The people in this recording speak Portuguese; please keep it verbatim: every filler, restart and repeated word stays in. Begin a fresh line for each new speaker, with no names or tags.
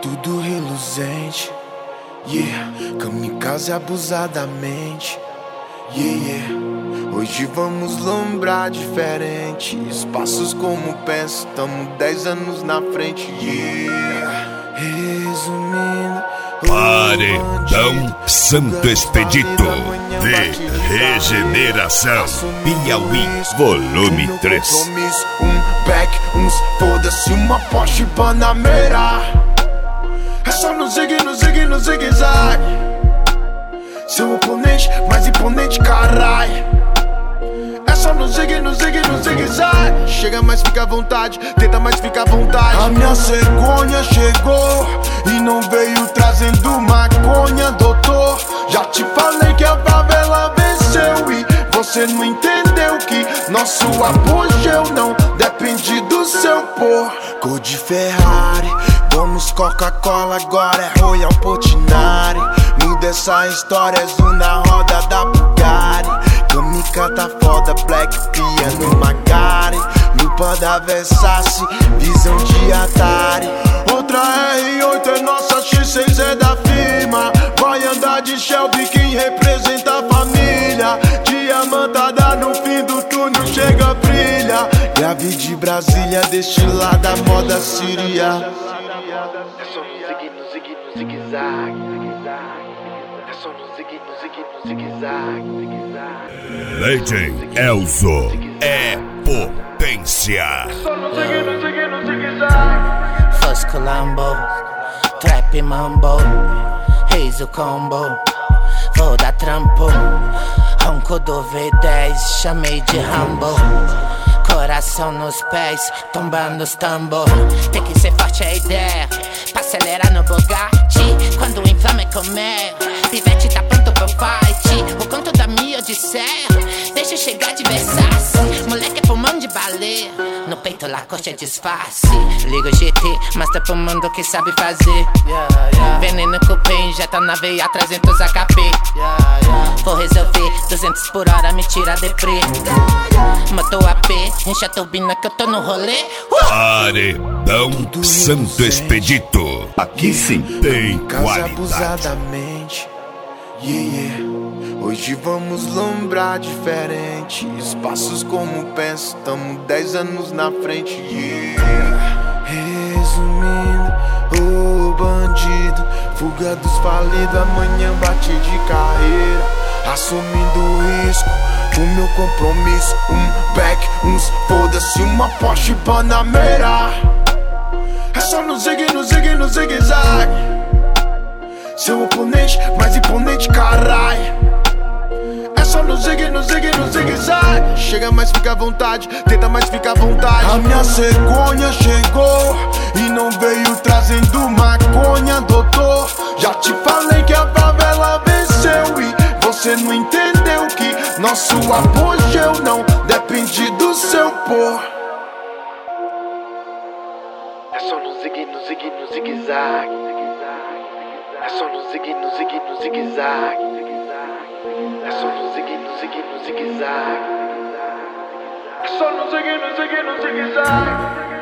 tudo reluzente. Yeah, kamikaze abusadamente. Yeah, yeah. Hoje vamos lombrar diferente. Passos como penso, tamo dez anos na frente. Yeah. Resumindo,
Paredão Santo Expedito de Regeneração Piauí, volume três.
Um back, uns foda-se, uma Porsche Panamera. É só no zig, no zig, no zigue-zague. Seu oponente, mais imponente, carai. É só no zig, no zig, no zigue-zague. Chega, mas fica à vontade, tenta, mas fica à vontade. A minha cegonha chegou e não veio trazendo maconha, doutor. Já te falei que a favela venceu e você não entendeu que nosso apogeu não depende do seu pôr. Cor de Ferrari, vamos Coca-Cola, agora é Royal Portinari. Muda essa história, zoom na roda da Bugatti. Kamika tá foda, Black Piano Magari. Lupa da Versace, visão de Atari. Outra R oito é nossa, X seis é da firma. Vai andar de Shelby, quem representa a família. Diamantada no fim do túnel, chega, brilha. Grave de Brasília, destilada da moda síria.
É só no zig, no zig, no zigue-zague. É só no zig, no zig, no zigue-zague.
Legend Elzo é potência.
Só no zig, no zig, no zigue-zague.
Fosco Lambo, Trap Mambo, Reis o combo, vou dar trampo. Ronco do V dez, chamei de Rambo. Coração nos pés, tombando os tambor. Tem que ser forte a ideia, pra acelerar no Bugatti. Quando inflama é comer, pivete tá pronto pro fight. O conto da minha odisseia, deixa eu chegar de Versace. Moleque é pulmão de baleia, no peito Lacoste é disfarce. Liga o G T, mostra pro mundo que sabe fazer. Veneno cupê, injeta na veia, trezentos H P. Vou resolver, duzentos por hora, me tira deprê. Motor A P, enche a turbina que eu tô no rolê. uh!
Paredão Santo Expedito. Aqui sim tem qualidade.
Abusadamente. Yeah, yeah. Hoje vamos lombrar diferente. Passos como penso, tamo dez anos na frente. Yeah. Resumindo, o bandido, fuga dos falidos, amanhã bate de carreira. Assumindo o risco, o meu compromisso. Um back, uns foda-se, uma Porsche Panamera. É só no zig, no zig, no zigue-zague. Seu oponente, mais imponente, carai. É só no zig, no zig, no zigue-zague. Chega, mas fica à vontade, tenta, mas fica à vontade. A minha cegonha chegou e não veio trazendo maconha, doutor. Já te falei que a favela venceu e você não entendeu que nosso apogeu não depende do seu pôr.
É só no zig, no zig, no zigue-zague. É só no zig, no zig, no zigue-zague. É só no zig, no zig, no zigue-zague. É só no zig, no zig, no zigue-zague.